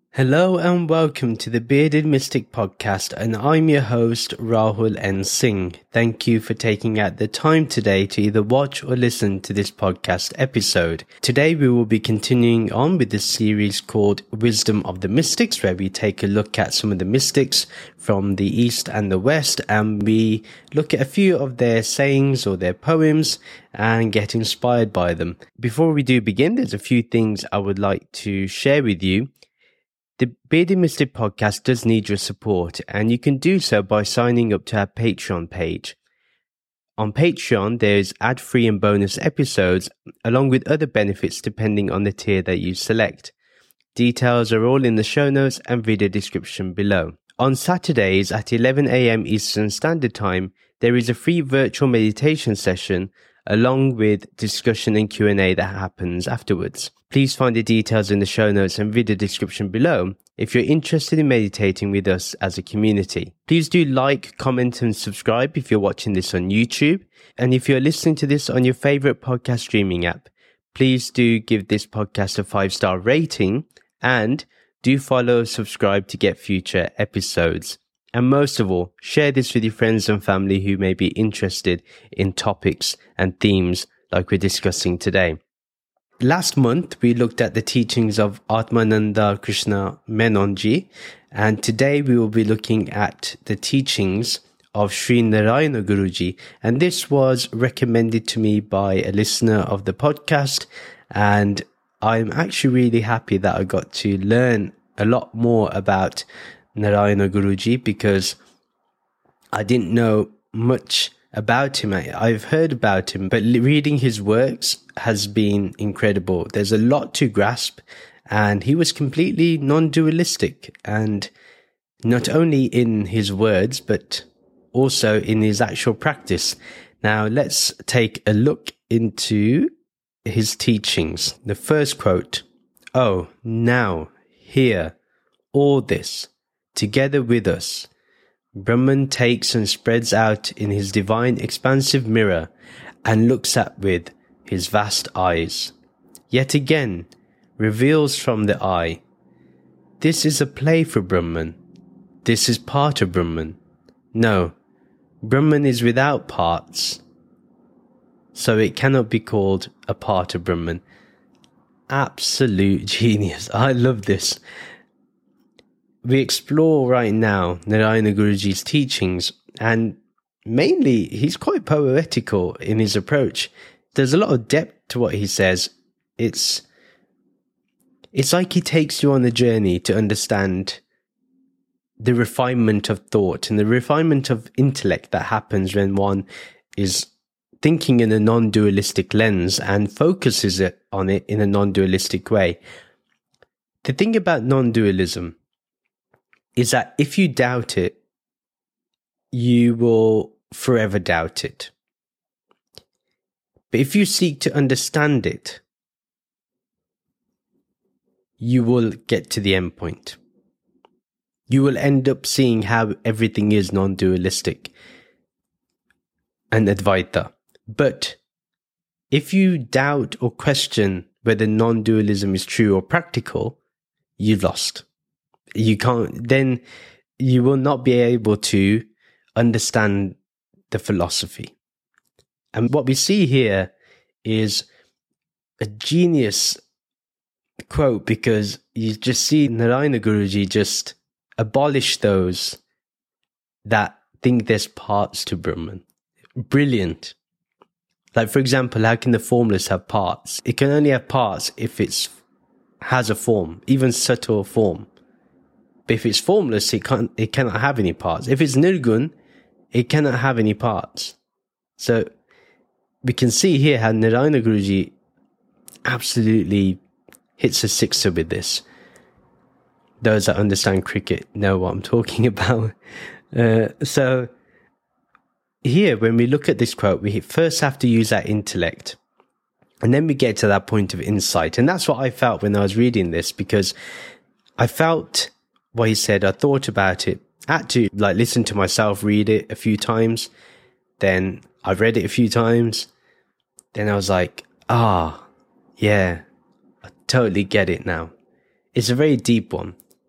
Hello and welcome to the Bearded Mystic Podcast, and I'm your host Rahul N. Singh. Thank you for taking out the time today to either watch or listen to this podcast episode. Today we will be continuing on with this series called Wisdom of the Mystics, where we take a look at some of the mystics from the East and the West, and we look at a few of their sayings or their poems and get inspired by them. Before we do begin, there's a few things I would like to share with you. The Bearded Mystic Podcast does need your support, and you can do so by signing up to our Patreon page. On Patreon, there's ad-free and bonus episodes, along with other benefits depending on the tier that you select. Details are all in the show notes and video description below. On Saturdays at 11 a.m. Eastern Standard Time, there is a free virtual meditation session along with discussion and Q&A that happens afterwards. Please find the details in the show notes and video description below if you're interested in meditating with us as a community. Please do like, comment and subscribe if you're watching this on YouTube. And if you're listening to this on your favorite podcast streaming app, please do give this podcast a 5-star rating and do follow, subscribe to get future episodes. And most of all, share this with your friends and family who may be interested in topics and themes like we're discussing today. Last month, we looked at the teachings of Atmananda Krishna Menonji, and today we will be looking at the teachings of Sri Narayana Guruji. And this was recommended to me by a listener of the podcast, and I'm actually really happy that I got to learn a lot more about Narayana Guruji, because I didn't know much about him. I've heard about him, but reading his works has been incredible. There's a lot to grasp, and he was completely non-dualistic, and not only in his words, but also in his actual practice. Now, let's take a look into his teachings. The first quote, "Oh, now, here, all this, together with us, Brahman takes and spreads out in his divine expansive mirror and looks at with his vast eyes. Yet again, reveals from the eye. This is a play for Brahman. This is part of Brahman. No, Brahman is without parts, so it cannot be called a part of Brahman." Absolute genius. I love this. We explore right now Narayana Guruji's teachings, and mainly he's quite poetical in his approach. There's a lot of depth to what he says. It's like he takes you on a journey to understand the refinement of thought and the refinement of intellect that happens when one is thinking in a non-dualistic lens and focuses on it in a non-dualistic way. The thing about non-dualism is that if you doubt it, you will forever doubt it. But if you seek to understand it, you will get to the end point. You will end up seeing how everything is non-dualistic and Advaita. But if you doubt or question whether non-dualism is true or practical, you've lost. You can't, then you will not be able to understand the philosophy. And what we see here is a genius quote, because you just see Narayana Guruji just abolish those that think there's parts to Brahman. Brilliant. Like, for example, how can the formless have parts? It can only have parts if it has a form, even subtle form. But if it's formless, it cannot have any parts. If it's nirgun, it cannot have any parts. So we can see here how Narayana Guruji absolutely hits a sixer with this. Those that understand cricket know what I'm talking about. So here, when we look at this quote, we first have to use our intellect. And then we get to that point of insight. And that's what I felt when I was reading this, because I felt what he said, I thought about it, I had to listen to myself read it a few times, then I read it a few times, then I was like, yeah, I totally get it now. It's a very deep one.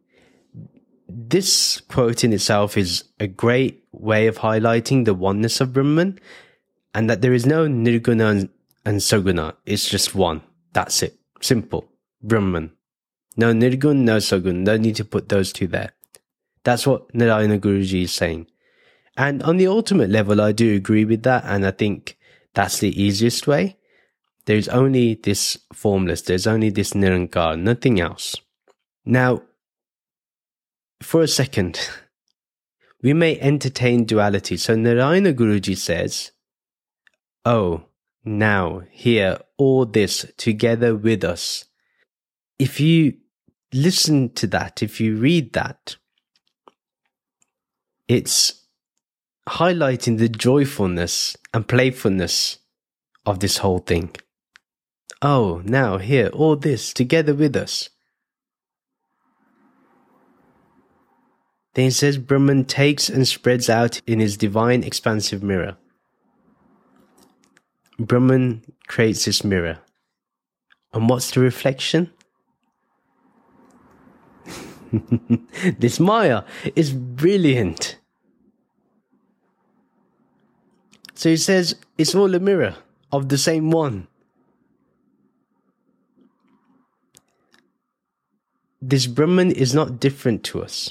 this quote in itself is a great way of highlighting the oneness of Brahman, and that there is no Nirguna and Saguna. It's just one. That's it. Simple. Brahman. No Nirgun, no Sagun. No need to put those two there. That's what Narayana Guruji is saying. And on the ultimate level, I do agree with that, and I think that's the easiest way. There's only this formless, there's only this Nirankar, nothing else. Now, for a second, we may entertain duality. So Narayana Guruji says, oh, now, here, all this together with us. If you listen to that, if you read that, it's highlighting the joyfulness and playfulness of this whole thing. Oh, now, here, all this together with us. Then he says, Brahman takes and spreads out in his divine expansive mirror. Brahman creates this mirror. And what's the reflection? This Maya is brilliant. So he says, it's all a mirror of the same one. This Brahman is not different to us.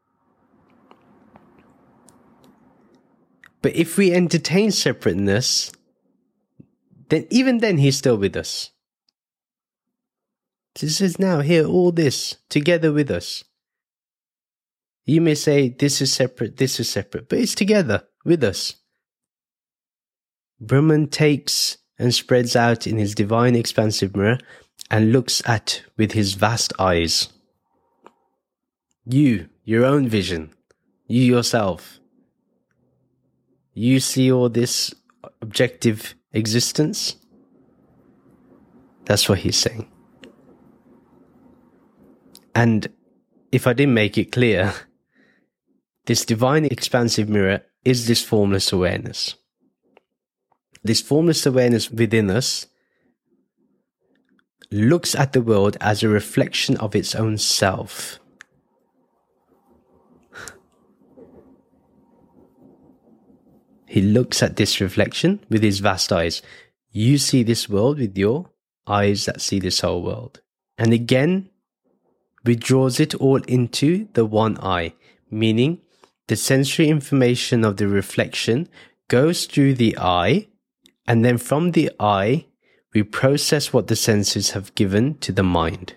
But if we entertain separateness, then even then he's still with us. So he says, now here, all this together with us. You may say, this is separate, but it's together with us. Brahman takes and spreads out in his divine expansive mirror and looks at with his vast eyes. You, your own vision, you yourself. You see all this objective existence? That's what he's saying. And if I didn't make it clear, this divine expansive mirror is this formless awareness. This formless awareness within us looks at the world as a reflection of its own self. He looks at this reflection with his vast eyes. You see this world with your eyes that see this whole world. And again, withdraws it all into the one eye, meaning the sensory information of the reflection goes through the eye, and then from the eye, we process what the senses have given to the mind.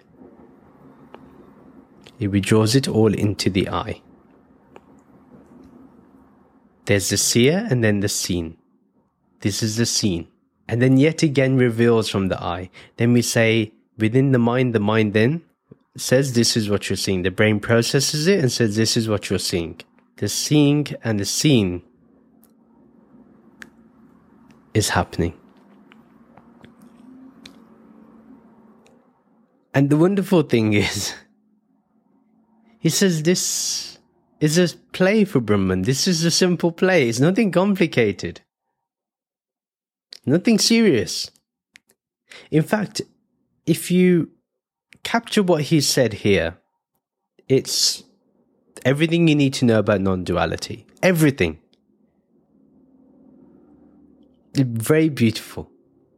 It withdraws it all into the eye. There's the seer and then the seen. This is the seen. And then yet again reveals from the eye. Then we say, within the mind then says this is what you're seeing. The brain processes it and says this is what you're seeing. The seeing and the seen is happening. And the wonderful thing is, he says this is a play for Brahman. This is a simple play. It's nothing complicated. Nothing serious. In fact, if you capture what he said here, it's everything you need to know about non-duality. Everything. Very beautiful.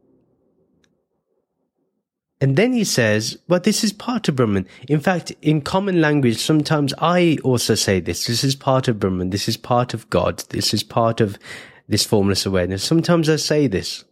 And then he says, but this is part of Brahman. In fact, in common language, sometimes I also say this. This is part of Brahman. This is part of God. This is part of this formless awareness. Sometimes I say this.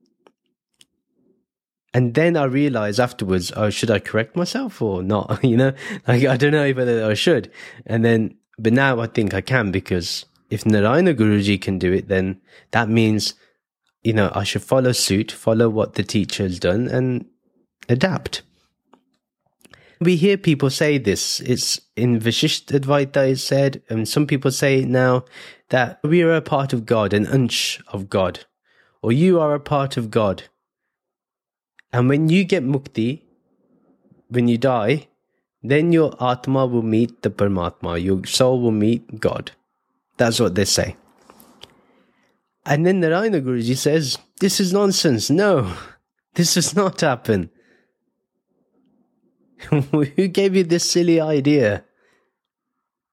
And then I realize afterwards, oh, should I correct myself or not? You know, like, I don't know whether I should. And then, but now I think I can, because if Narayana Guruji can do it, then that means, you know, I should follow suit, follow what the teacher has done and adapt. We hear people say this. It's in Vishishta Advaita is said, and some people say now that we are a part of God, an ansh of God, or you are a part of God. And when you get mukti, when you die, then your Atma will meet the Paramatma, your soul will meet God. That's what they say. And then Narayana Guruji says, this is nonsense. No, this does not happen. Who gave you this silly idea?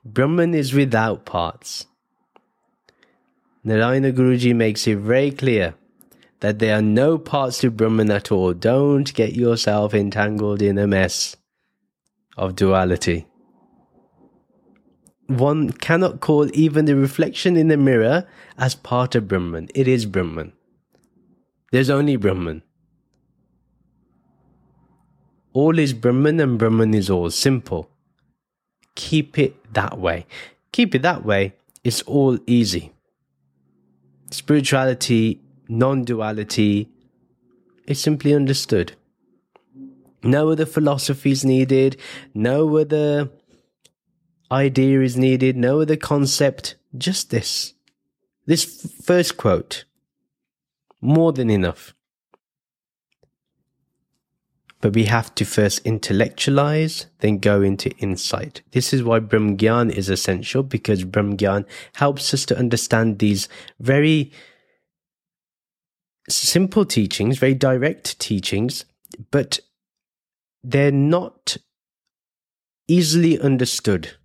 Brahman is without parts. Narayana Guruji makes it very clear that there are no parts to Brahman at all. Don't get yourself entangled in a mess of duality. One cannot call even the reflection in the mirror as part of Brahman. It is Brahman. There's only Brahman. All is Brahman and Brahman is all. Simple. Keep it that way. Keep it that way. It's all easy. Spirituality, non-duality is simply understood. No other philosophy is needed. No other idea is needed. No other concept. Just this. This first quote. More than enough. But we have to first intellectualize, then go into insight. This is why Brahm Gyan is essential, because Brahm Gyan helps us to understand these very simple teachings, very direct teachings, but they're not easily understood,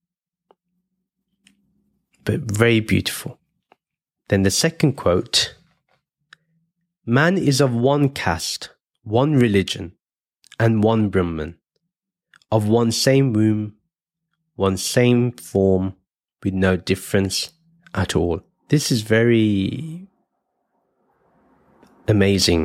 but very beautiful. Then the second quote, man is of one caste, one religion, and one Brahman, of one same womb, one same form, with no difference at all. This is very amazing.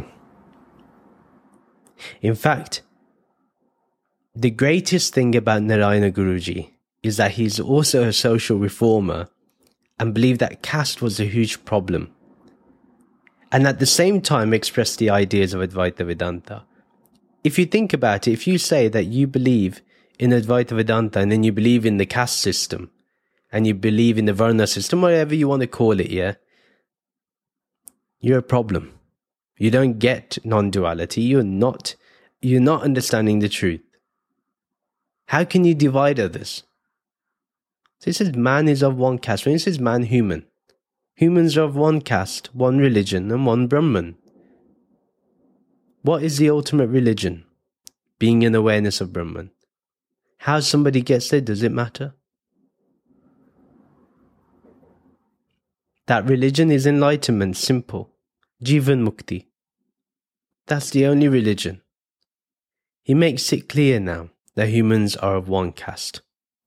In fact, the greatest thing about Narayana Guruji is that he's also a social reformer and believed that caste was a huge problem, and at the same time expressed the ideas of Advaita Vedanta. If you think about it, if you say that you believe in Advaita Vedanta and then you believe in the caste system and you believe in the Varna system, whatever you want to call it, yeah, you're a problem. You don't get non-duality. You're not understanding the truth. How can you divide others? So it says man is of one caste. When it says man, human. Humans are of one caste, one religion, and one Brahman. What is the ultimate religion? Being in awareness of Brahman. How somebody gets there, does it matter? That religion is enlightenment, simple. Jivan Mukti. That's the only religion. He makes it clear now that humans are of one caste.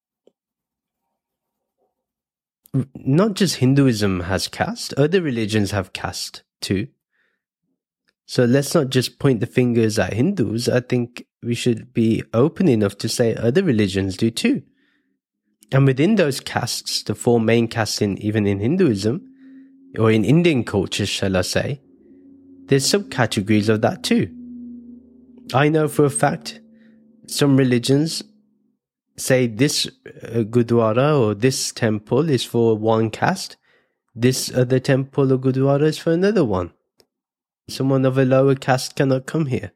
Not just Hinduism has caste, other religions have caste too. So let's not just point the fingers at Hindus. I think we should be open enough to say other religions do too. And within those castes, the four main castes even in Hinduism, or in Indian culture, shall I say, there's subcategories of that too. I know for a fact some religions say this Gurdwara or this temple is for one caste, this other temple or Gurdwara is for another one. Someone of a lower caste cannot come here.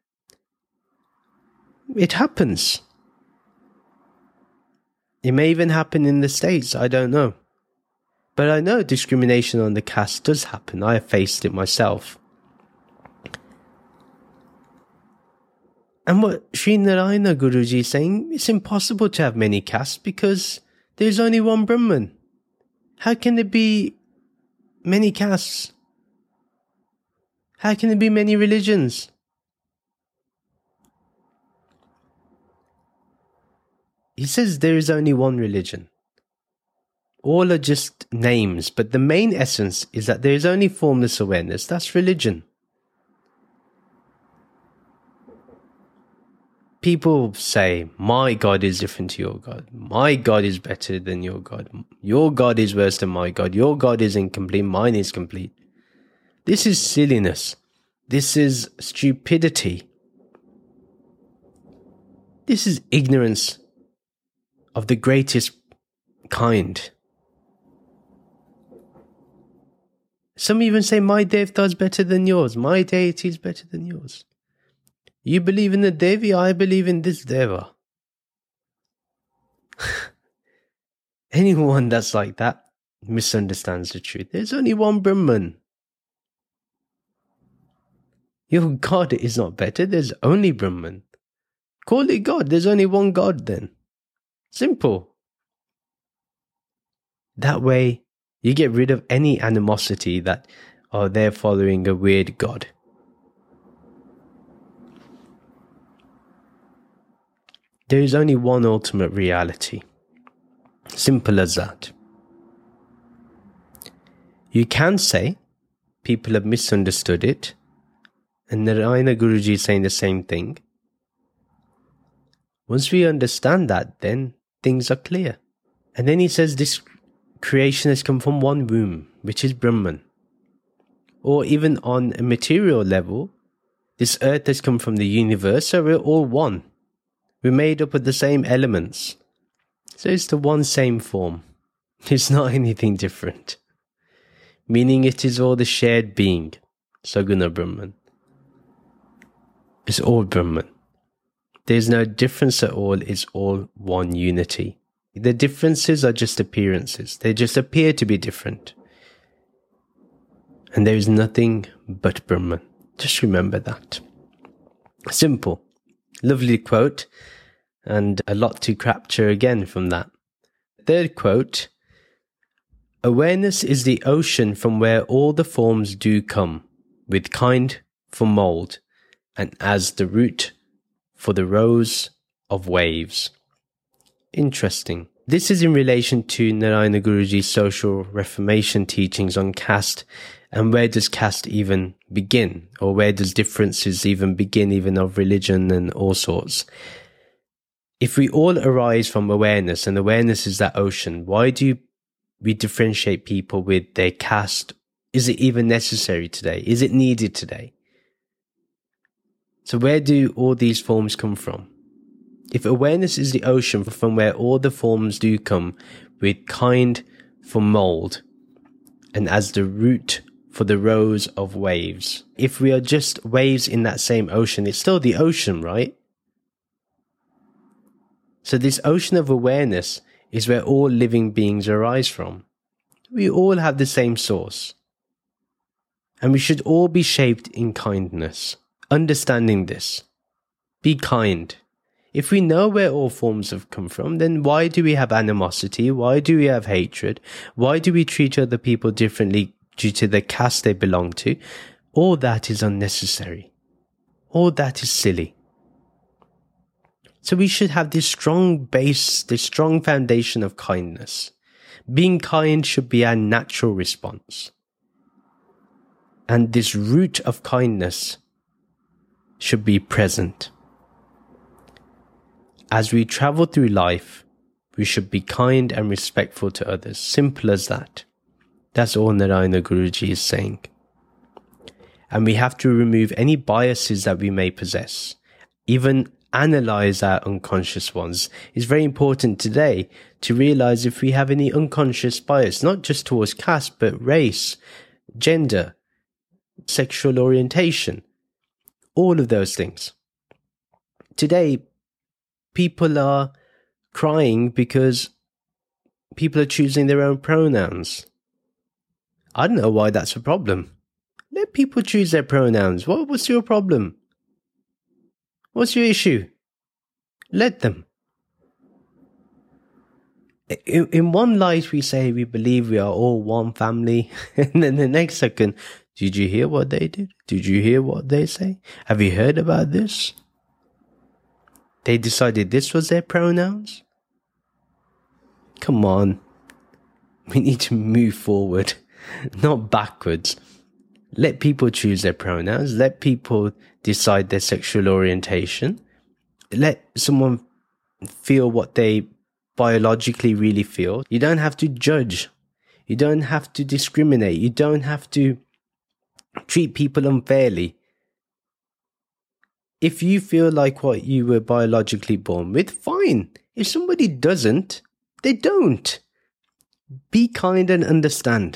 It happens. It may even happen in the States, I don't know. But I know discrimination on the caste does happen. I have faced it myself. And what Sri Narayana Guruji is saying, it's impossible to have many castes because there's only one Brahman. How can there be many castes? How can there be many religions? He says there is only one religion. All are just names, but the main essence is that there is only formless awareness. That's religion. People say, my God is different to your God. My God is better than your God. Your God is worse than my God. Your God is incomplete. Mine is complete. This is silliness. This is stupidity. This is ignorance of the greatest kind. Some even say, my Devta is better than yours. My deity is better than yours. You believe in the Devi, I believe in this Deva. Anyone that's like that misunderstands the truth. There's only one Brahman. Your God is not better. There's only Brahman. Call it God. There's only one God then. Simple. That way, you get rid of any animosity that, oh, they're following a weird god. There is only one ultimate reality. Simple as that. You can say people have misunderstood it, and Narayana Guruji is saying the same thing. Once we understand that, then things are clear. And then he says this creation has come from one womb, which is Brahman. Or even on a material level, this earth has come from the universe, so we're all one. We're made up of the same elements. So it's the one same form. It's not anything different. Meaning it is all the shared being, Saguna Brahman. It's all Brahman. There's no difference at all, it's all one unity. The differences are just appearances. They just appear to be different. And there is nothing but Brahman. Just remember that. Simple. Lovely quote. And a lot to capture again from that. Third quote. Awareness is the ocean from where all the forms do come, with kind for mould, and as the root for the rows of waves. Interesting. This is in relation to Narayana Guruji's social reformation teachings on caste, and where does caste even begin, or where does differences even begin, even of religion and all sorts. If we all arise from awareness, and awareness is that ocean, why do we differentiate people with their caste? Is it even necessary today? Is it needed today? So where do all these forms come from? If awareness is the ocean from where all the forms do come, with kind for mould, and as the root for the rows of waves. If we are just waves in that same ocean, it's still the ocean, right? So this ocean of awareness is where all living beings arise from. We all have the same source. And we should all be shaped in kindness. Understanding this. Be kind. If we know where all forms have come from, then why do we have animosity? Why do we have hatred? Why do we treat other people differently due to the caste they belong to? All that is unnecessary. All that is silly. So we should have this strong base, this strong foundation of kindness. Being kind should be our natural response. And this root of kindness should be present. As we travel through life, we should be kind and respectful to others. Simple as that. That's all Narayana Guruji is saying. And we have to remove any biases that we may possess. Even analyze our unconscious ones. It's very important today to realize if we have any unconscious bias, not just towards caste, but race, gender, sexual orientation, all of those things. Today, people are crying because people are choosing their own pronouns. I don't know why that's a problem. Let people choose their pronouns. What's your problem? What's your issue? Let them. In one light, we say we believe we are all one family. And then the next second, did you hear what they did? Did you hear what they say? Have you heard about this? They decided this was their pronouns? Come on. We need to move forward, not backwards. Let people choose their pronouns. Let people decide their sexual orientation. Let someone feel what they biologically really feel. You don't have to judge. You don't have to discriminate. You don't have to treat people unfairly. If you feel like what you were biologically born with, fine. If somebody doesn't, they don't. Be kind and understand.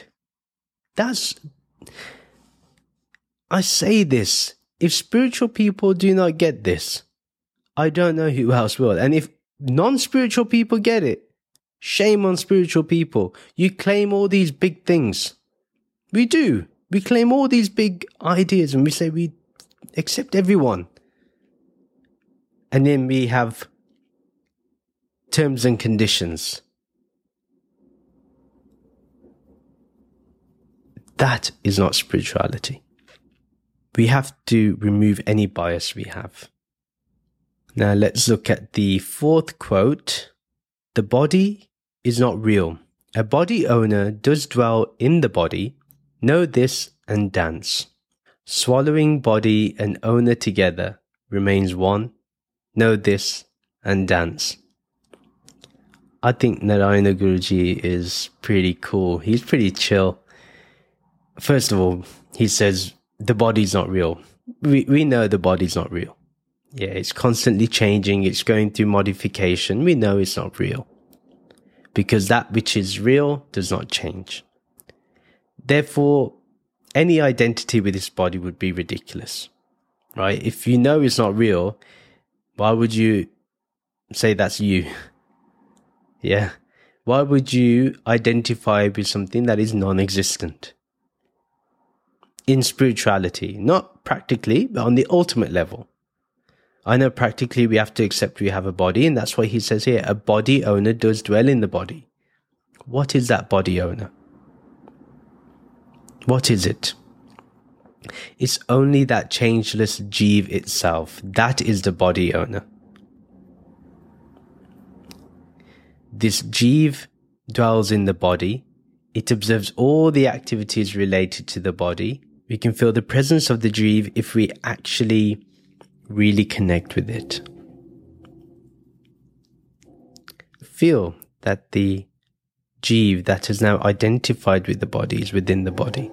I say this. If spiritual people do not get this, I don't know who else will. And if non-spiritual people get it, shame on spiritual people. You claim all these big things. We do. We claim all these big ideas and we say we accept everyone. And then we have terms and conditions. That is not spirituality. We have to remove any bias we have. Now let's look at the fourth quote. The body is not real. A body owner does dwell in the body. Know this and dance. Swallowing body and owner together remains one. Know this and dance. I think Narayana Guruji is pretty cool. He's pretty chill. First of all, he says the body's not real. We know the body's not real. Yeah, it's constantly changing. It's going through modification. We know it's not real. Because that which is real does not change. Therefore, any identity with this body would be ridiculous. Right? If you know it's not real, why would you say that's you? Yeah. Why would you identify with something that is non-existent? In spirituality, not practically, but on the ultimate level. I know practically we have to accept we have a body, and that's why he says here, a body owner does dwell in the body. What is that body owner? What is it? It's only that changeless Jeev itself. That is the body owner. This Jeev dwells in the body. It observes all the activities related to the body. We can feel the presence of the Jeev if we actually really connect with it. Feel that the Jeev that is now identified with the body is within the body.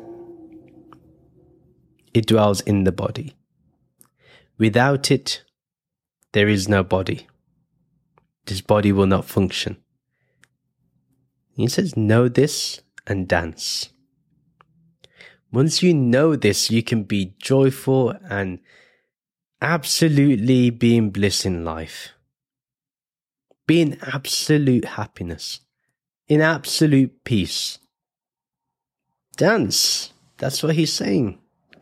It dwells in the body. Without it, there is no body. This body will not function. He says, know this and dance. Once you know this, you can be joyful and absolutely be in bliss in life. Be in absolute happiness. In absolute peace. Dance. That's what he's saying.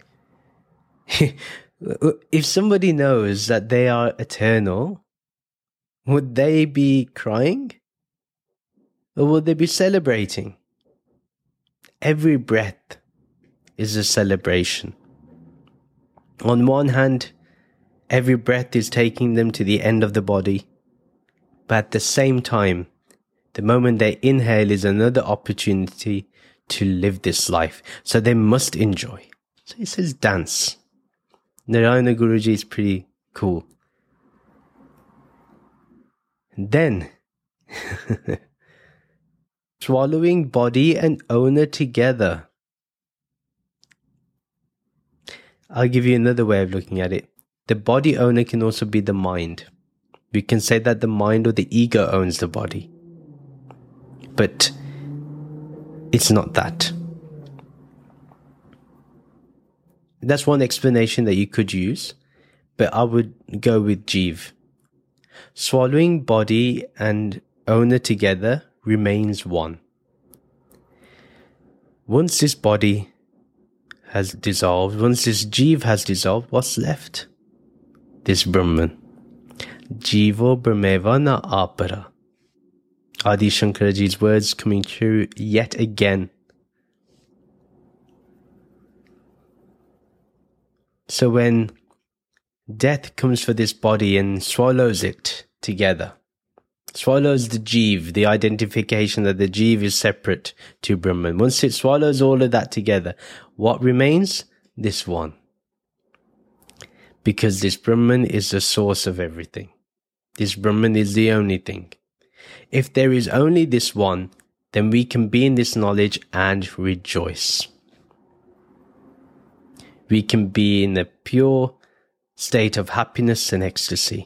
If somebody knows that they are eternal, would they be crying? Or would they be celebrating? Every breath is a celebration. On one hand, every breath is taking them to the end of the body. But at the same time, the moment they inhale is another opportunity to live this life. So they must enjoy. So he says dance. Narayana Guruji is pretty cool. And then, swallowing body and owner together. I'll give you another way of looking at it. The body owner can also be the mind. We can say that the mind or the ego owns the body. But it's not that. That's one explanation that you could use, but I would go with Jeev. Swallowing body and owner together remains one. Once this body has dissolved, once this Jeev has dissolved, what's left? This Brahman. Jivo Brahmeva na apara. Adi Shankaraji's words coming true yet again. So when death comes for this body and swallows it together, swallows the Jeev, the identification that the Jeev is separate to Brahman. Once it swallows all of that together, what remains? This one. Because this Brahman is the source of everything. This Brahman is the only thing. If there is only this one, then we can be in this knowledge and rejoice. We can be in a pure state of happiness and ecstasy.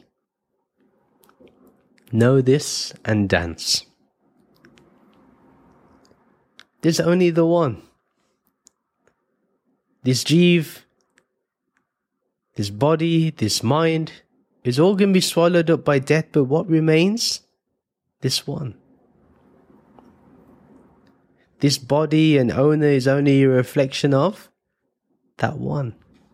Know this and dance. There's only the one. This Jeev, this body, this mind, is all going to be swallowed up by death, but what remains? This one. This body and owner is only a reflection of that one.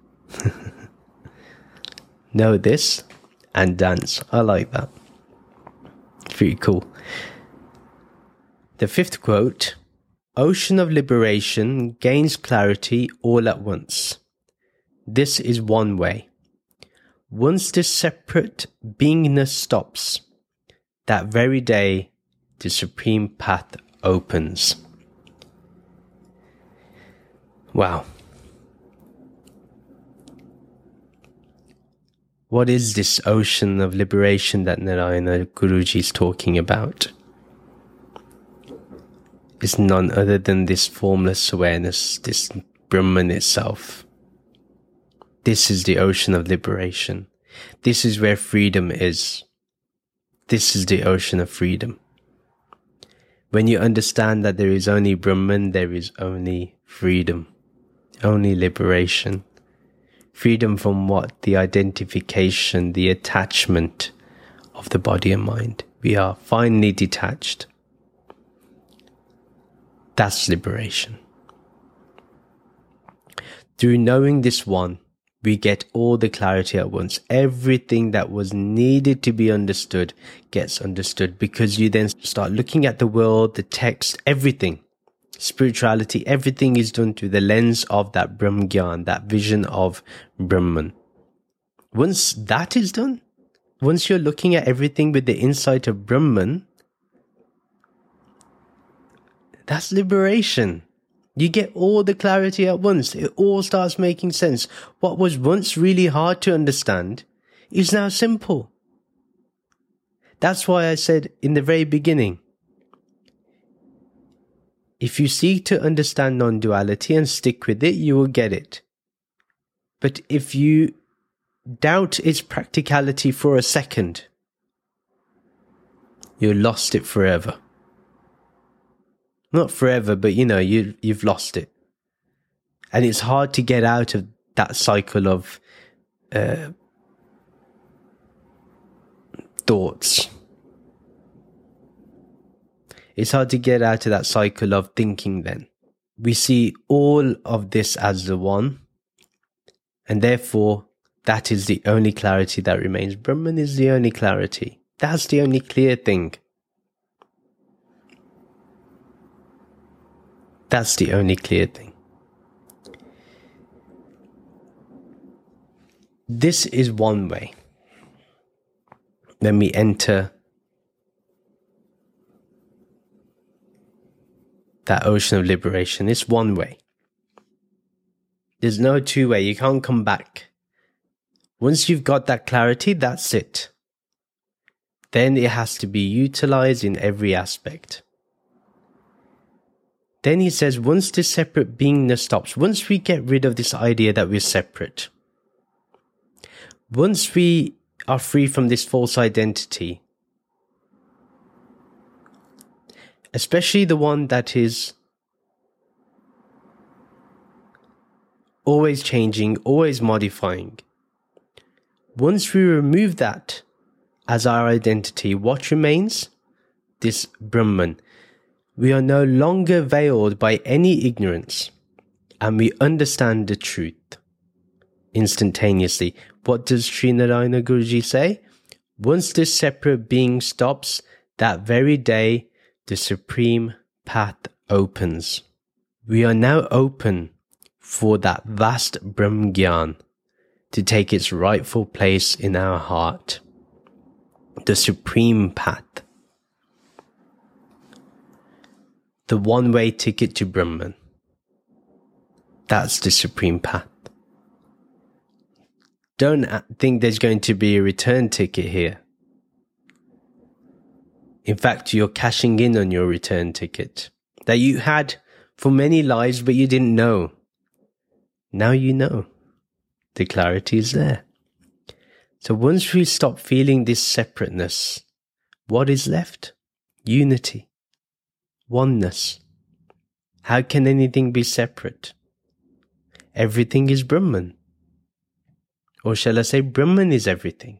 Know this and dance. I like that. Pretty cool. The fifth quote, ocean of liberation gains clarity all at once. This is one way. Once this separate beingness stops, that very day the supreme path opens. Wow. What is this ocean of liberation that Narayana Guruji is talking about? It's none other than this formless awareness, this Brahman itself. This is the ocean of liberation. This is where freedom is. This is the ocean of freedom. When you understand that there is only Brahman, there is only freedom, only liberation. Freedom from what? The identification, the attachment of the body and mind. We are finally detached. That's liberation. Through knowing this one, we get all the clarity at once. Everything that was needed to be understood gets understood, because you then start looking at the world, the text, everything. Spirituality, everything is done through the lens of that Brahm Gyan, that vision of Brahman. Once that is done, once you're looking at everything with the insight of Brahman, that's liberation. You get all the clarity at once. It all starts making sense. What was once really hard to understand is now simple. That's why I said in the very beginning, if you seek to understand non-duality and stick with it, you will get it. But if you doubt its practicality for a second, you lost it forever. Not forever, but you've lost it. And it's hard to get out of that cycle of thoughts. It's hard to get out of that cycle of thinking then. We see all of this as the one, and therefore that is the only clarity that remains. Brahman is the only clarity. That's the only clear thing. That's the only clear thing. This is one way. Then we enter that ocean of liberation. It's one way. There's no two way. You can't come back. Once you've got that clarity, that's it. Then it has to be utilized in every aspect. Then he says, once this separate beingness stops, once we get rid of this idea that we're separate, once we are free from this false identity, especially the one that is always changing, always modifying, once we remove that as our identity, what remains? This Brahman. We are no longer veiled by any ignorance, and we understand the truth instantaneously. What does Sri Narayana Guruji say? Once this separate being stops, that very day the supreme path opens. We are now open for that vast Brahm Gyan to take its rightful place in our heart. The supreme path. The one-way ticket to Brahman. That's the supreme path. Don't think there's going to be a return ticket here. In fact, you're cashing in on your return ticket that you had for many lives, but you didn't know. Now you know. The clarity is there. So once we stop feeling this separateness, what is left? Unity. Oneness. How can anything be separate? Everything is Brahman. Or shall I say, Brahman is everything.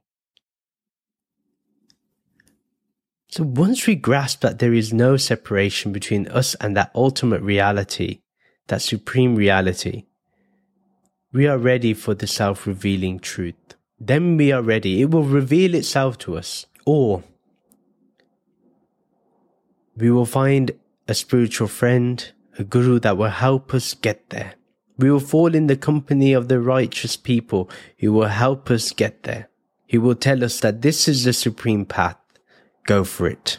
So once we grasp that there is no separation between us and that ultimate reality, that supreme reality, we are ready for the self-revealing truth. Then we are ready. It will reveal itself to us. Or we will find a spiritual friend, a guru that will help us get there. We will fall in the company of the righteous people who will help us get there. He will tell us that this is the supreme path. Go for it.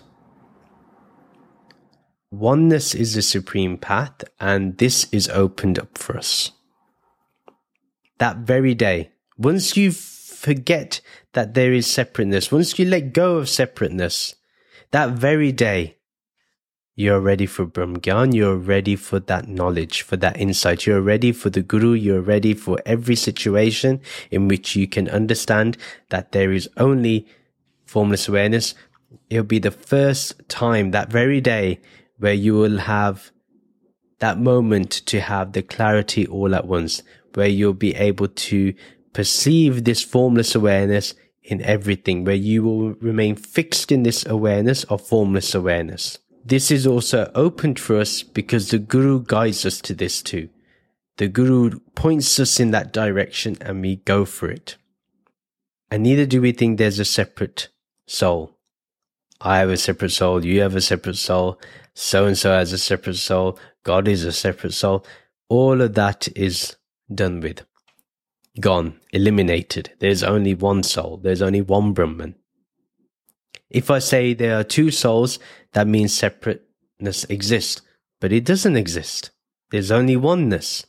Oneness is the supreme path, and this is opened up for us. That very day, once you forget that there is separateness, once you let go of separateness, that very day, you're ready for Brahmgyan, you're ready for that knowledge, for that insight. You're ready for the Guru, you're ready for every situation in which you can understand that there is only formless awareness. It'll be the first time, that very day, where you will have that moment to have the clarity all at once, where you'll be able to perceive this formless awareness in everything, where you will remain fixed in this awareness of formless awareness. This is also opened for us because the Guru guides us to this too. The Guru points us in that direction and we go for it. And neither do we think there's a separate soul. I have a separate soul, you have a separate soul, so-and-so has a separate soul, God is a separate soul. All of that is done with. Gone, eliminated. There's only one soul, there's only one Brahman. If I say there are two souls, that means separateness exists. But it doesn't exist. There's only oneness.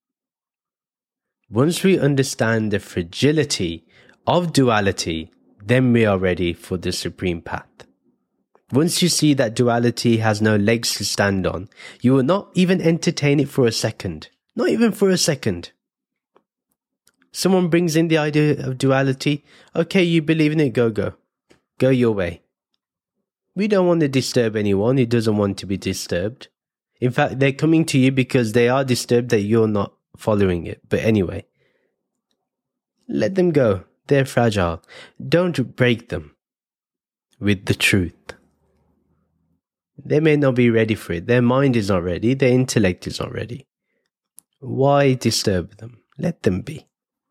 Once we understand the fragility of duality, then we are ready for the supreme path. Once you see that duality has no legs to stand on, you will not even entertain it for a second. Not even for a second. Someone brings in the idea of duality. Okay, you believe in it, go. Go your way. We don't want to disturb anyone who doesn't want to be disturbed. In fact, they're coming to you because they are disturbed that you're not following it. But anyway, let them go. They're fragile. Don't break them with the truth. They may not be ready for it. Their mind is not ready. Their intellect is not ready. Why disturb them? Let them be.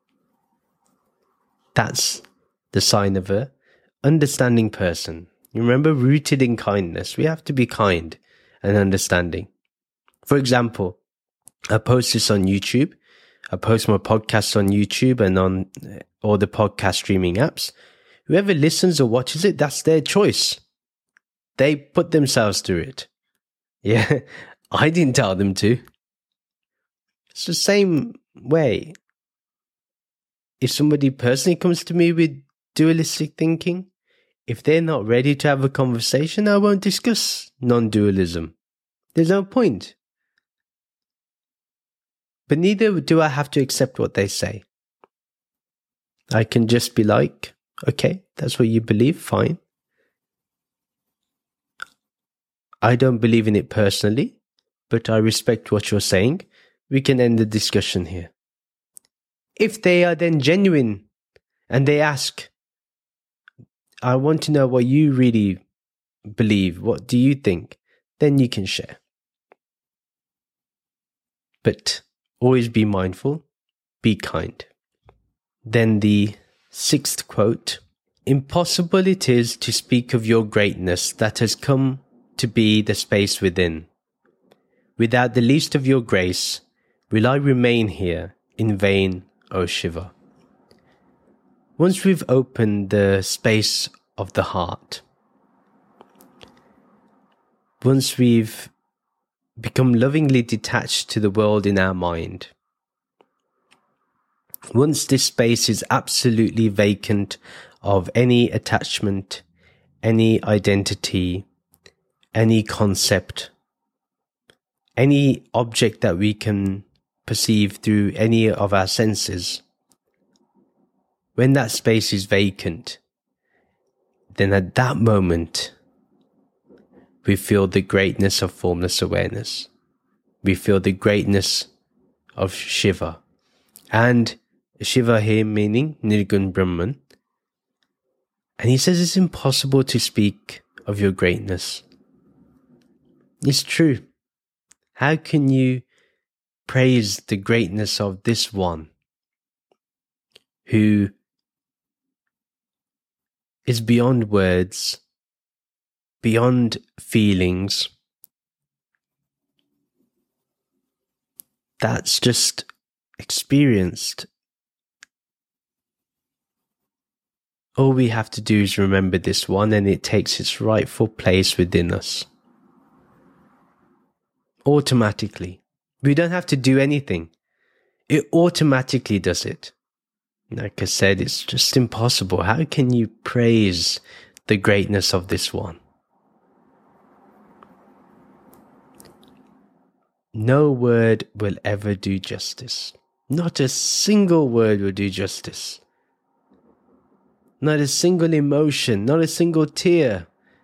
That's the sign of a understanding person. You remember, rooted in kindness. We have to be kind and understanding. For example, I post this on YouTube. I post my podcasts on YouTube and on all the podcast streaming apps. Whoever listens or watches it, that's their choice. They put themselves through it. Yeah, I didn't tell them to. It's the same way. If somebody personally comes to me with dualistic thinking, if they're not ready to have a conversation, I won't discuss non-dualism. There's no point. But neither do I have to accept what they say. I can just be like, okay, that's what you believe, fine. I don't believe in it personally, but I respect what you're saying. We can end the discussion here. If they are then genuine and they ask, I want to know what you really believe, what do you think? Then you can share. But always be mindful, be kind. Then the sixth quote, impossible it is to speak of your greatness that has come to be the space within. Without the least of your grace, will I remain here in vain, O Shiva. Once we've opened the space of the heart, once we've become lovingly detached to the world in our mind, once this space is absolutely vacant of any attachment, any identity, any concept, any object that we can perceive through any of our senses, when that space is vacant, then at that moment, we feel the greatness of formless awareness. We feel the greatness of Shiva. And Shiva here meaning Nirgun Brahman. And he says it's impossible to speak of your greatness. It's true. How can you praise the greatness of this one who is beyond words, beyond feelings, that's just experienced. All we have to do is remember this one, and it takes its rightful place within us. Automatically. We don't have to do anything. It automatically does it. Like I said, it's just impossible. How can you praise the greatness of this one? No word will ever do justice. Not a single word will do justice. Not a single emotion, not a single tear.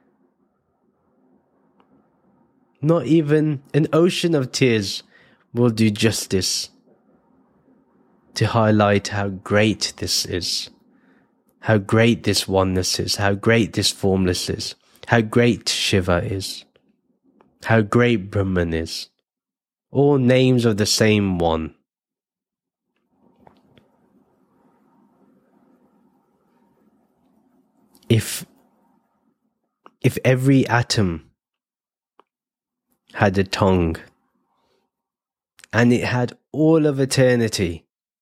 Not even an ocean of tears will do justice to highlight how great this is, how great this oneness is, how great this formless is, how great Shiva is, how great Brahman is. All names of the same one. If every atom had a tongue and it had all of eternity,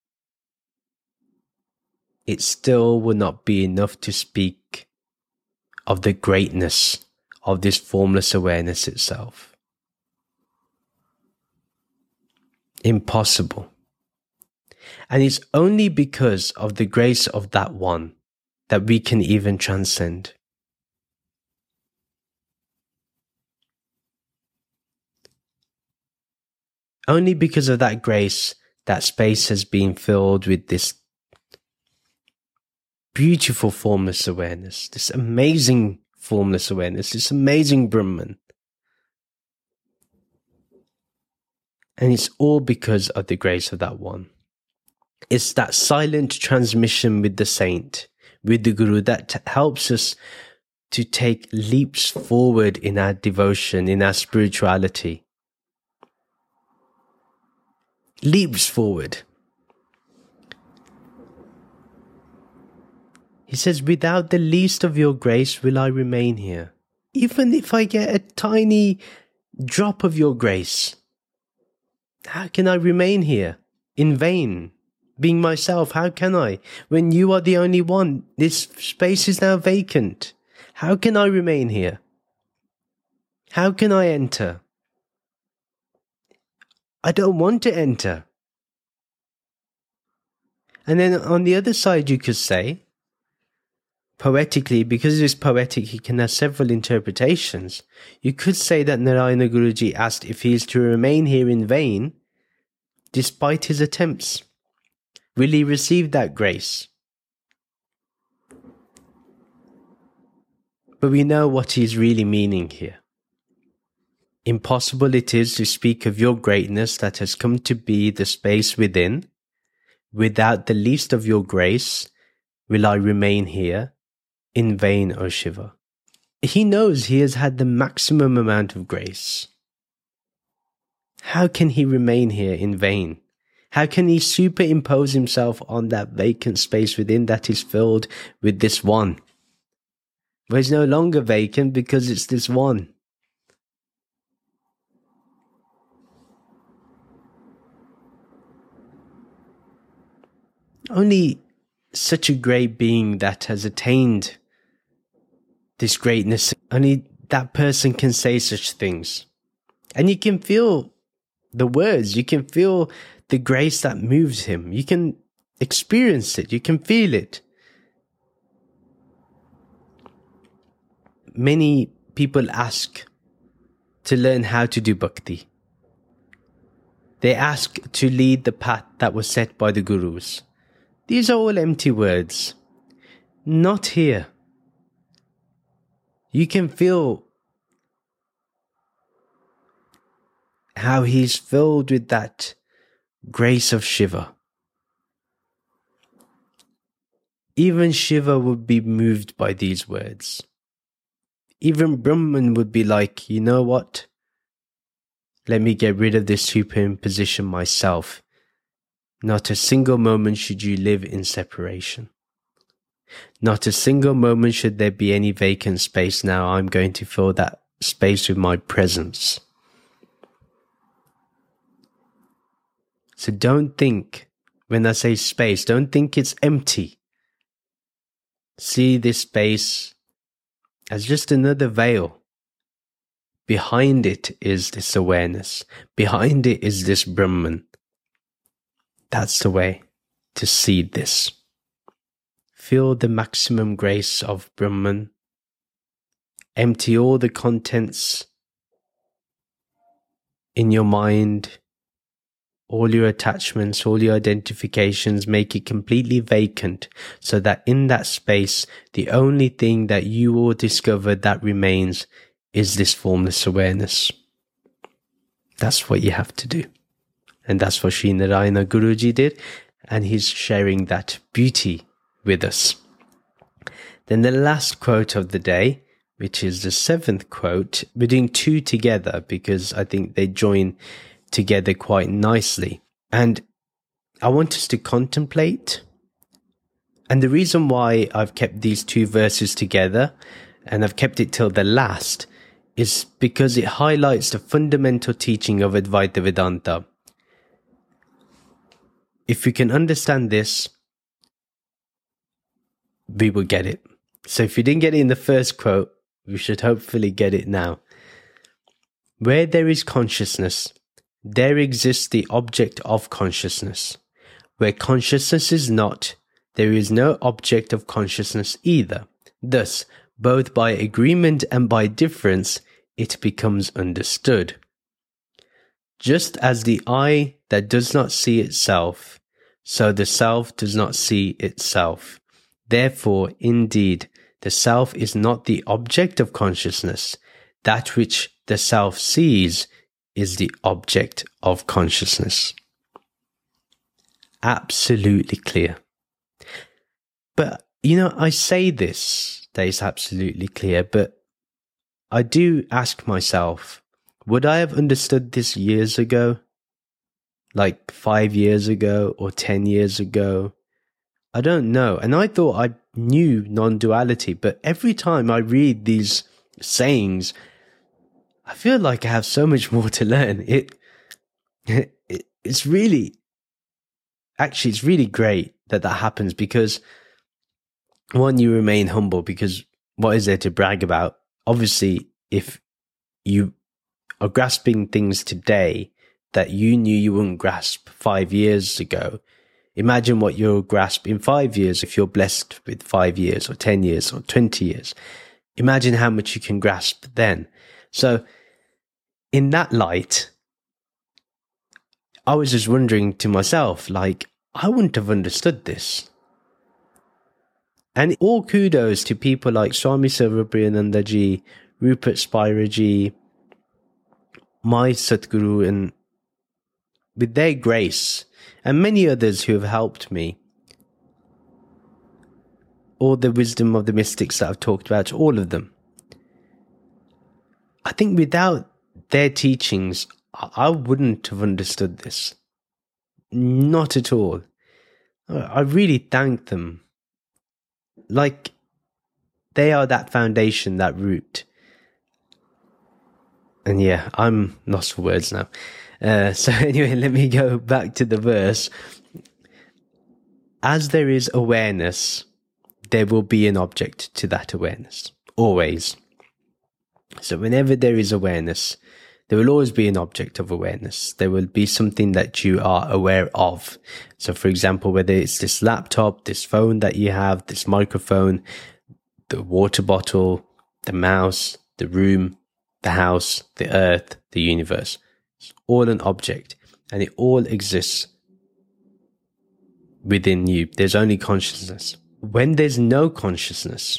it still would not be enough to speak of the greatness of this formless awareness itself. Impossible. And it's only because of the grace of that one that we can even transcend. Only because of that grace, that space has been filled with this beautiful formless awareness, this amazing formless awareness, this amazing Brahman. And it's all because of the grace of that one. It's that silent transmission with the saint, with the Guru, that helps us to take leaps forward in our devotion, in our spirituality. Leaps forward. He says, without the least of your grace will I remain here. Even if I get a tiny drop of your grace, how can I remain here in vain? Being myself, how can I? When you are the only one, this space is now vacant. How can I remain here? How can I enter? I don't want to enter. And then on the other side, you could say, poetically, because it's poetic, it can have several interpretations. You could say that Narayana Guruji asked if he is to remain here in vain, despite his attempts. Will he receive that grace? But we know what he's really meaning here. Impossible it is to speak of your greatness that has come to be the space within. Without the least of your grace, will I remain here in vain, O Shiva. He knows he has had the maximum amount of grace. How can he remain here in vain? How can he superimpose himself on that vacant space within that is filled with this one? Where it's no longer vacant because it's this one. Only such a great being that has attained this greatness, only that person can say such things. And you can feel the words, you can feel the grace that moves him. You can experience it, you can feel it. Many people ask to learn how to do bhakti. They ask to lead the path that was set by the gurus. These are all empty words. Not here. You can feel how he's filled with that grace of Shiva. Even Shiva would be moved by these words. Even Brahman would be like, you know what? Let me get rid of this superimposition myself. Not a single moment should you live in separation. Not a single moment should there be any vacant space now. I'm going to fill that space with my presence. So don't think, when I say space, don't think it's empty. See this space as just another veil. Behind it is this awareness. Behind it is this Brahman. That's the way to see this. Feel the maximum grace of Brahman. Empty all the contents in your mind, all your attachments, all your identifications. Make it completely vacant, so that in that space, the only thing that you will discover that remains is this formless awareness. That's what you have to do. And that's what Sri Narayana Guruji did. And he's sharing that beauty with us. Then the last quote of the day, which is the 7th quote. We're doing 2 together because I think they join together quite nicely. And I want us to contemplate. And the reason why I've kept these 2 verses together, and I've kept it till the last, is because it highlights the fundamental teaching of Advaita Vedanta. If we can understand this, we will get it. So if you didn't get it in the first quote, we should hopefully get it now. Where there is consciousness, there exists the object of consciousness. Where consciousness is not, there is no object of consciousness either. Thus, both by agreement and by difference, it becomes understood. Just as the eye that does not see itself, so the self does not see itself. Therefore, indeed, the self is not the object of consciousness. That which the self sees is the object of consciousness. Absolutely clear. But, I say this, that is absolutely clear, but I do ask myself, would I have understood this years ago? Like 5 years ago or 10 years ago? I don't know. And I thought I knew non-duality, but every time I read these sayings, I feel like I have so much more to learn. It's really great that happens, because one, you remain humble, because what is there to brag about? Obviously, if you are grasping things today that you knew you wouldn't grasp 5 years ago, imagine what you'll grasp in 5 years if you're blessed with 5 years or 10 years or 20 years. Imagine how much you can grasp then. So in that light, I was just wondering to myself, like, I wouldn't have understood this. And all kudos to people like Swami Sarvapriyananda Ji, Rupert Spira Ji, my Satguru, and with their grace, and many others who have helped me. All the wisdom of the mystics that I've talked about, all of them. I think without their teachings, I wouldn't have understood this. Not at all. I really thank them. Like, they are that foundation, that root. And yeah, I'm lost for words now. So anyway, let me go back to the verse. As there is awareness, there will be an object to that awareness. Always. So whenever there is awareness, there will always be an object of awareness. There will be something that you are aware of. So for example, whether it's this laptop, this phone that you have, this microphone, the water bottle, the mouse, the room, the house, the earth, the universe. It's all an object, and it all exists within you. There's only consciousness. When there's no consciousness,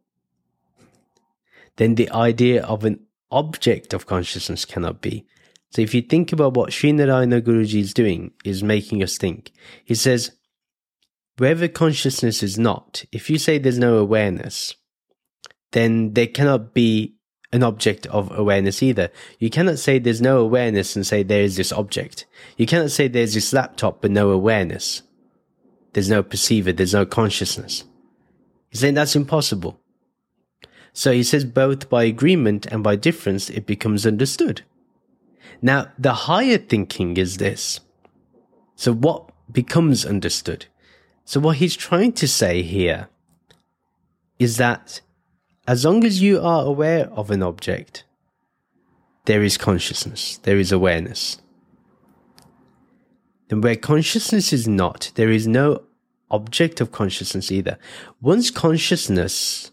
then the idea of an object of consciousness cannot be. So if you think about what Sri Narayana Guruji is doing, is making us think. He says, wherever consciousness is not, if you say there's no awareness, then there cannot be an object of awareness either. You cannot say there's no awareness and say there is this object. You cannot say there's this laptop but no awareness. There's no perceiver, there's no consciousness. He's saying that's impossible. So he says both by agreement and by difference it becomes understood. Now, the higher thinking is this. So what becomes understood? So what he's trying to say here is that as long as you are aware of an object, there is consciousness, there is awareness. Then where consciousness is not, there is no object of consciousness either. Once consciousness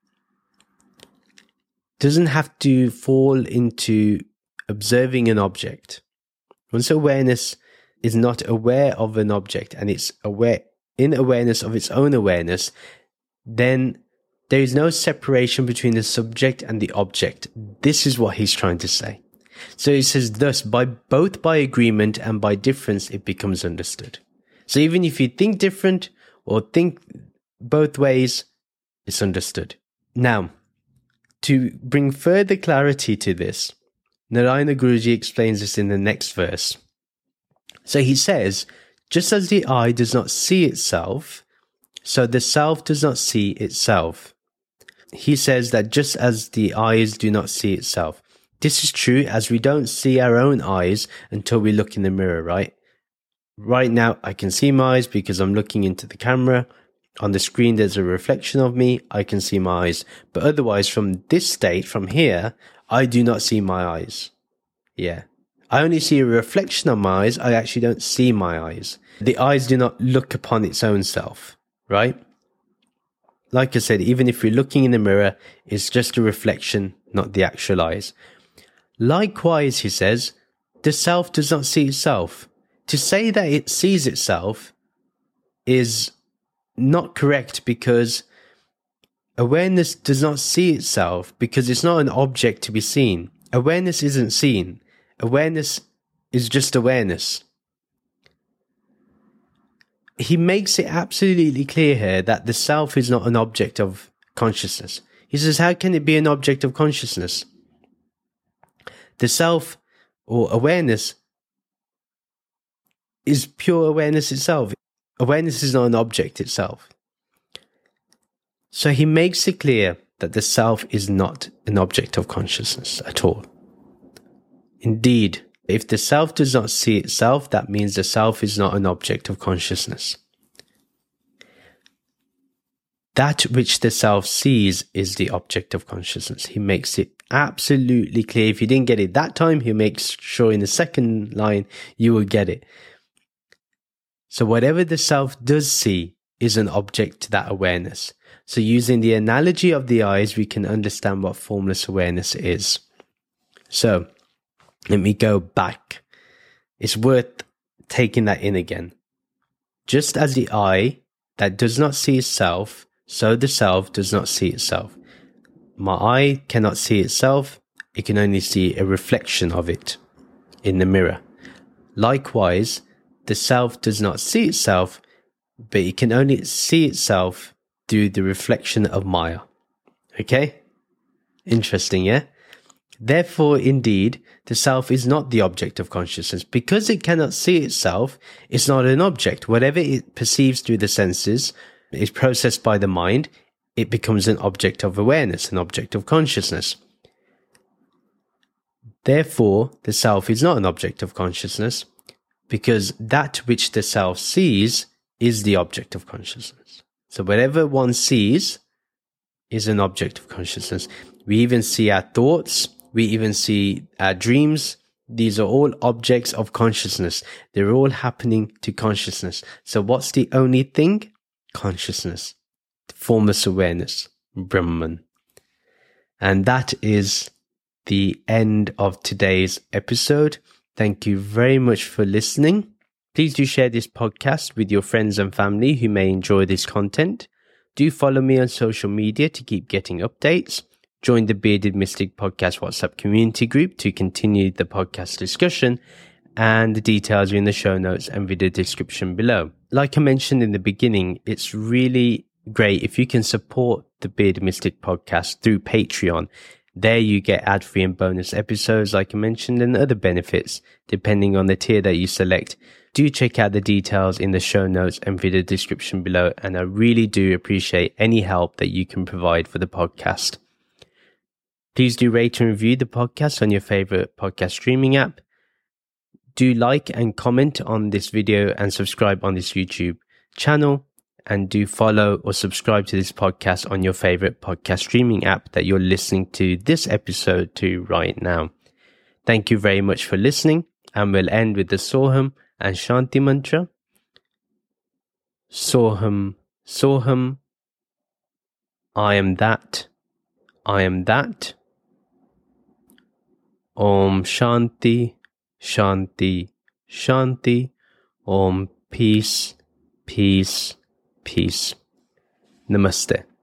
doesn't have to fall into observing an object, once awareness is not aware of an object and it's aware in awareness of its own awareness, then there is no separation between the subject and the object. This is what he's trying to say. So he says, thus, both by agreement and by difference, it becomes understood. So even if you think different or think both ways, it's understood. Now, to bring further clarity to this, Narayana Guruji explains this in the next verse. So he says, just as the eye does not see itself, so the self does not see itself. He says that just as the eyes do not see itself. This is true as we don't see our own eyes until we look in the mirror, right? Right now, I can see my eyes because I'm looking into the camera. On the screen, there's a reflection of me. I can see my eyes. But otherwise, from this state, from here, I do not see my eyes. Yeah. I only see a reflection of my eyes. I actually don't see my eyes. The eyes do not look upon its own self, right? Like I said, even if we're looking in the mirror, it's just a reflection, not the actual eyes. Likewise, he says, the self does not see itself. To say that it sees itself is not correct because awareness does not see itself because it's not an object to be seen. Awareness isn't seen. Awareness is just awareness. He makes it absolutely clear here that the self is not an object of consciousness. He says, how can it be an object of consciousness? The self or awareness is pure awareness itself. Awareness is not an object itself. So he makes it clear that the self is not an object of consciousness at all. Indeed, if the self does not see itself, that means the self is not an object of consciousness. That which the self sees is the object of consciousness. He makes it absolutely clear. If you didn't get it that time, he makes sure in the second line you will get it. So whatever the self does see is an object to that awareness. So using the analogy of the eyes, we can understand what formless awareness is. So let me go back. It's worth taking that in again. Just as the eye that does not see itself, so the self does not see itself. My eye cannot see itself. It can only see a reflection of it in the mirror. Likewise, the self does not see itself, but it can only see itself through the reflection of Maya. Okay? Interesting, yeah? Therefore, indeed, the self is not the object of consciousness. Because it cannot see itself, it's not an object. Whatever it perceives through the senses is processed by the mind. It becomes an object of awareness, an object of consciousness. Therefore, the self is not an object of consciousness, because that which the self sees is the object of consciousness. So whatever one sees is an object of consciousness. We even see our thoughts. We even see our dreams. These are all objects of consciousness. They're all happening to consciousness. So what's the only thing? Consciousness. Formless awareness. Brahman. And that is the end of today's episode. Thank you very much for listening. Please do share this podcast with your friends and family who may enjoy this content. Do follow me on social media to keep getting updates. Join the Bearded Mystic Podcast WhatsApp community group to continue the podcast discussion, and the details are in the show notes and video description below. Like I mentioned in the beginning, it's really great if you can support the Bearded Mystic Podcast through Patreon. There you get ad-free and bonus episodes, like I mentioned, and other benefits, depending on the tier that you select. Do check out the details in the show notes and video description below, and I really do appreciate any help that you can provide for the podcast. Please do rate and review the podcast on your favorite podcast streaming app. Do like and comment on this video and subscribe on this YouTube channel. And do follow or subscribe to this podcast on your favorite podcast streaming app that you're listening to this episode to right now. Thank you very much for listening, and we'll end with the Soham and Shanti mantra. Soham, Soham, I am that, I am that. Om Shanti, Shanti, Shanti. Om peace, peace, peace. Namaste.